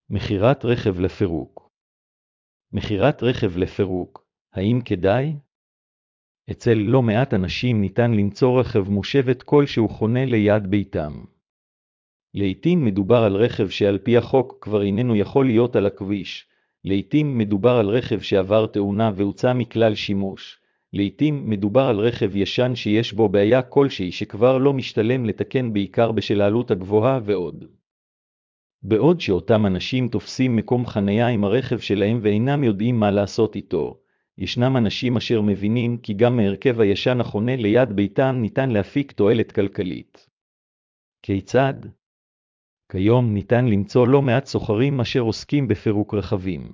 מכירת רכב לפירוק. מכירת רכב לפירוק, האם כדאי? אצל לא מעט אנשים ניתן למצוא רכב מושבת כלשהו חונה ליד ביתם. לעתים מדובר על רכב שעל פי החוק כבר איננו יכול להיות על הכביש, לעתים מדובר על רכב שעבר תאונה והוצא מכלל שימוש, לעתים מדובר על רכב ישן שיש בו בעיה כלשהי שכבר לא משתלם לתקן בעיקר בשל העלות הגבוהה ועוד. בעוד שאותם אנשים תופסים מקום חניה עם הרכב שלהם ואינם יודעים מה לעשות איתו, ישנם אנשים אשר מבינים כי גם מהרכב הישן החונה ליד ביתם ניתן להפיק תועלת כלכלית. כיצד? כיום ניתן למצוא לא מעט סוחרים אשר עוסקים בפירוק רכבים.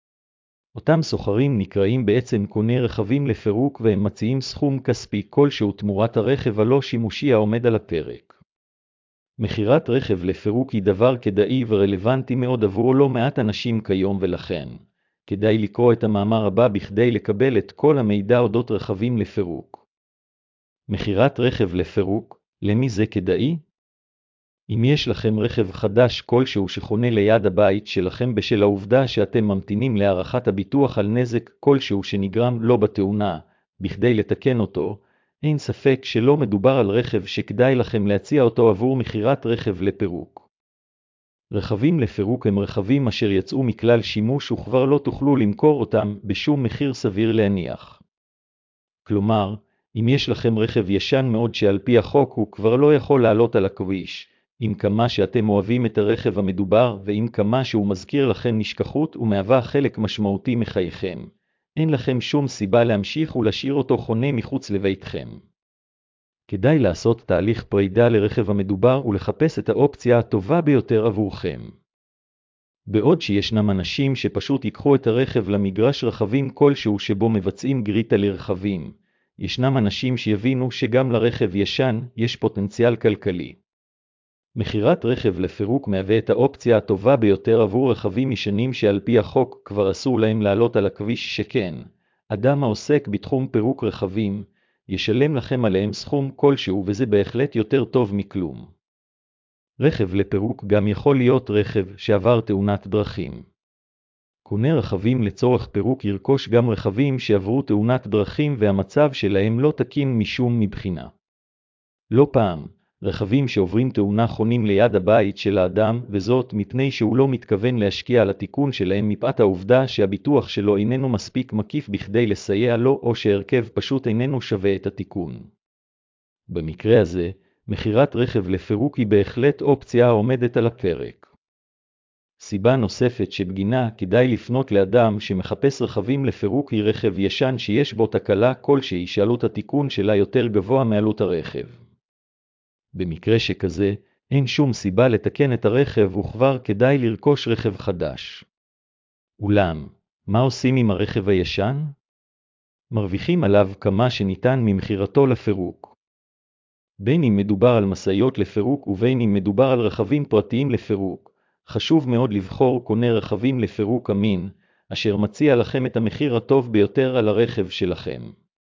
אותם סוחרים נקראים בעצם קוני רכבים לפירוק והם מציעים סכום כספי כלשהו תמורת הרכב הלא שימושי העומד על הפרק. מכירת רכב לפירוק היא דבר כדאי ורלוונטי מאוד עבור לא מעט אנשים כיום ולכן כדאי לקרוא את המאמר הבא בכדי לקבל את כל המידע אודות רכבים לפירוק. מכירת רכב לפירוק, למי זה כדאי? אם יש לכם רכב חדש כלשהו שחונה ליד הבית שלכם בשל העובדה שאתם ממתינים להערכת הביטוח על נזק כלשהו שנגרם לו בתאונה, בכדי לתקן אותו, אין ספק שלא מדובר על רכב שכדאי לכם להציע אותו עבור מכירת רכב לפירוק. רכבים לפירוק הם רכבים אשר יצאו מכלל שימוש וכבר לא תוכלו למכור אותם בשום מחיר סביר להניח. כלומר, אם יש לכם רכב ישן מאוד שעל פי החוק הוא כבר לא יכול לעלות על הכביש, עם כמה שאתם אוהבים את הרכב המדובר ועם כמה שהוא מזכיר לכם נשכחות ומהווה חלק משמעותי מחייכם, אין לכם שום סיבה להמשיך ולהשאיר אותו חונה מחוץ לביתכם. כדאי לעשות תהליך פרידה לרכב המדובר ולחפש את האופציה הטובה ביותר עבורכם. בעוד שישנם אנשים שפשוט ייקחו את הרכב למגרש רכבים כלשהו שבו מבצעים גריטה לרכבים, ישנם אנשים שיבינו שגם לרכב ישן יש פוטנציאל כלכלי. מכירת רכב לפירוק מהווה את האופציה הטובה ביותר עבור רכבים ישנים שעל פי החוק כבר אסור להם לעלות על הכביש שכן, אדם העוסק בתחום פירוק רכבים, ישלם לכם עליהם סכום כלשהו וזה בהחלט יותר טוב מכלום. רכב לפירוק גם יכול להיות רכב שעבר תאונת דרכים. קונה רכבים לצורך פירוק ירכוש גם רכבים שעברו תאונת דרכים והמצב שלהם לא תקין משום מבחינה. לא פעם, רכבים שעוברים תאונה חונים ליד הבית של האדם וזאת מפני שהוא לא מתכוון להשקיע על התיקון שלהם מפאת העובדה שהביטוח שלו איננו מספיק מקיף בכדי לסייע לו או שהרכב פשוט איננו שווה את התיקון. במקרה הזה, מכירת רכב לפירוק היא בהחלט אופציה העומדת על הפרק. סיבה נוספת שבגינה כדאי לפנות לאדם שמחפש רכבים לפירוק היא רכב ישן שיש בו תקלה כלשהי שעלות התיקון שלה יותר גבוה מעלות הרכב. במקרה שכזה, אין שום סיבה לתקן את הרכב וכבר כדאי לרכוש רכב חדש. אולם, מה עושים עם הרכב הישן? מרוויחים עליו כמה שניתן ממכירתו לפירוק. בין אם מדובר על משאיות לפירוק ובין אם מדובר על רכבים פרטיים לפירוק, חשוב מאוד לבחור קונה רכבים לפירוק אמין, אשר מציע לכם את המחיר הטוב ביותר על הרכב שלכם.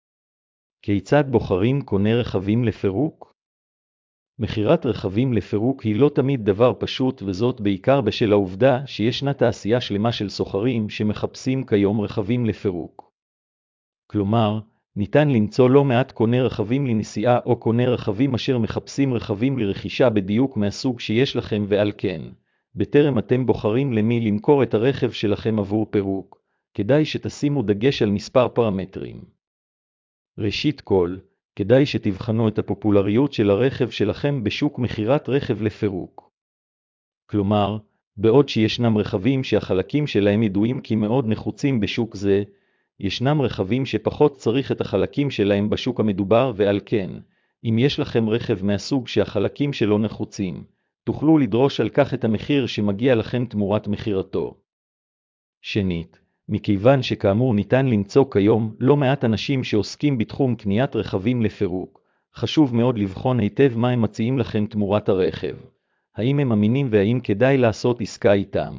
כיצד בוחרים קונה רכבים לפירוק? מכירת רכבים לפירוק היא לא תמיד דבר פשוט וזאת בעיקר בשל העובדה שישנה תעשייה שלמה של סוחרים שמחפשים כיום רכבים לפירוק. כלומר, ניתן למצוא לא מעט קוני רכבים לנסיעה או קוני רכבים אשר מחפשים רכבים לרכישה בדיוק מהסוג שיש לכם ועל כן, בטרם אתם בוחרים למי למכור את הרכב שלכם עבור פירוק, כדאי שתשימו דגש על מספר פרמטרים. ראשית כל, כדאי שתבחנו את הפופולריות של הרכב שלכם בשוק מכירת רכב לפירוק. כלומר, בעוד שישנם רכבים שהחלקים שלהם ידועים כי מאוד נחוצים בשוק זה, ישנם רכבים שפחות צריך את החלקים שלהם בשוק המדובר ועל כן, אם יש לכם רכב מהסוג שהחלקים שלו נחוצים, תוכלו לדרוש על כך את המחיר שמגיע לכם תמורת מחירתו. שנית, מכיוון שכאמור ניתן למצוא כיום לא מעט אנשים שעוסקים בתחום קניית רכבים לפירוק, חשוב מאוד לבחון היטב מה הם מציעים לכם תמורת הרכב, האם הם אמינים והאם כדאי לעשות עסקה איתם.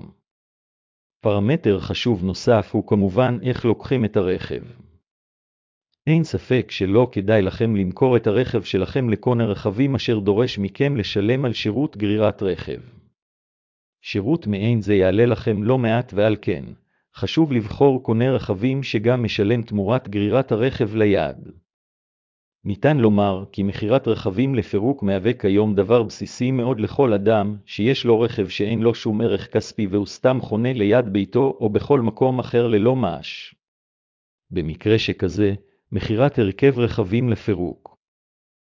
פרמטר חשוב נוסף הוא כמובן איך לוקחים את הרכב. אין ספק שלא כדאי לכם למכור את הרכב שלכם לקונה רכבים אשר דורש מכם לשלם על שירות גרירת רכב. שירות מעין זה יעלה לכם לא מעט, ועל כן חשוב לבחור קונה רכבים שגם משלם תמורת גרירת הרכב ליד. ניתן לומר כי מכירת רכבים לפירוק מהווה כיום דבר בסיסי מאוד לכל אדם שיש לו רכב שאין לו שום ערך כספי והוא סתם חונה ליד ביתו או בכל מקום אחר ללא מעש. במקרה שכזה, מכירת הרכב רכבים לפירוק